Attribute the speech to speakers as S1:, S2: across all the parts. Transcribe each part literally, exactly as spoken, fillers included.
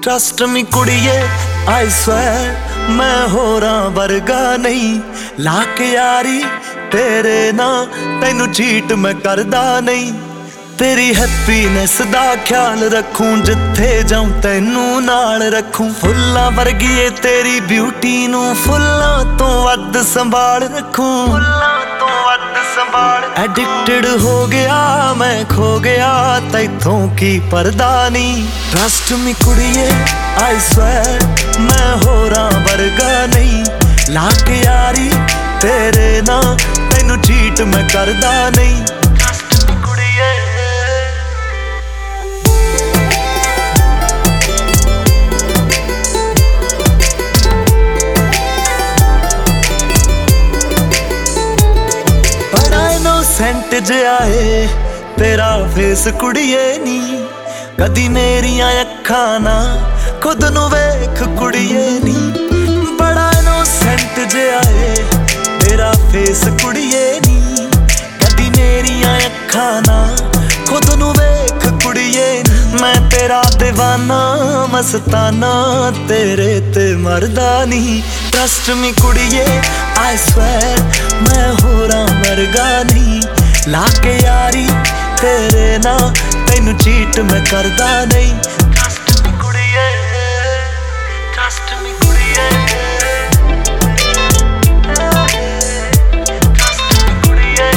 S1: Trust me कुड़िए I swear मैं होरां वर्गा नहीं, लाके यारी तेरे ना तैनू चीट मैं करदा नहीं। तेरी हैप्पीनेस दा ख्याल रखूं, जिथे जाऊं तैनू नाल रखूं। फुल्लां वर्गी ए तेरी ब्यूटी नू फुल्लां तो वध संभाल रखूं, फुल्लां तो वध संभाल। एडिक्टेड हो गया मैं खो गया तैथों की परदा नहीं। ट्रस्ट मी कुड़िए आई स्वेयर मैं होरां वर्गा नहीं, लाके यारी तेरे ना तैनू चीट मैं करदा नहीं। सेंट जाए तेरा फेस कुड़िए नी, कदी मेरिया अखां ना खुद नू वेख कुड़िए नी। बड़ा नो सेंट जाए तेरा फेस कुड़िए नी, कदी मेरिया अखां ना खुद नू वेख कुड़िए नी। मैं तेरा दीवाना मस्ताना तेरे ते मरदा नहीं। ट्रस्ट मी कुड़िए आई स्वेयर मैं होरां वर्गा नहीं, लाके यारी तेरे ना तैनू चीट मैं करदा नहीं। ट्रस्ट मी कुड़िए ट्रस्ट मी कुड़िए ट्रस्ट मी कुड़िए।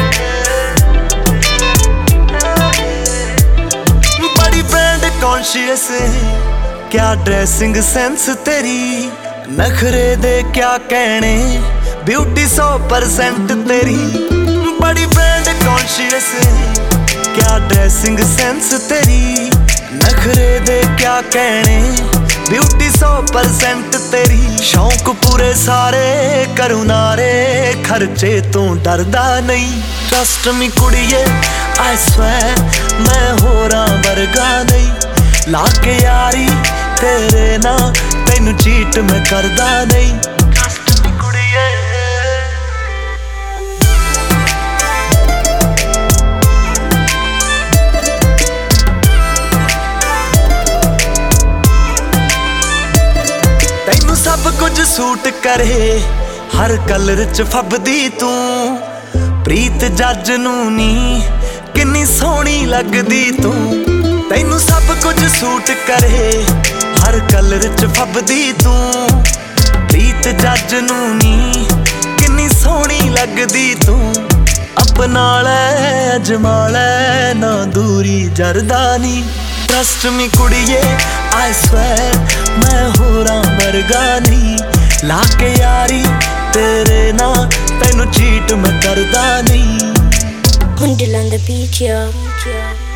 S1: बड़ी ब्रांड कॉन्शियस क्या ड्रेसिंग सेंस तेरी, नखरे दे क्या कहने ब्यूटी सौ परसेंट तेरी। बड़ी ब्रांड कॉन्शियस क्या ड्रेसिंग सेंस तेरी, नखरे दे क्या कहने ब्यूटी सौ परसेंट तेरी। शौक पूरे सारे करूं नारे खर्चे तू डरदा नहीं। ट्रस्ट मी कुड़िए आई स्वेयर मैं होरां वर्गा नहीं, लाके यारी तेरे ना तैनू चीट मैं करदा नहीं। तैनू सब कुछ सूट करे हर कलर च फबदी तू, प्रीत जज नू नी किन्नी सोहनी लगदी तू। तैनू सब कुछ सूट करे हर कलर च फबदी तू, प्रीत जज नू नी किन्नी सोहनी लगदी तू। अपना लै अजमा लै ना दूरी जरदा नहीं। ट्रस्ट मी कुड़िए आई स्वेयर मैं होरां वर्गा नहीं, लाके यारी तेरे ना तैनू चीट मैं करदा नहीं।
S2: Hundred on the beach, yeah.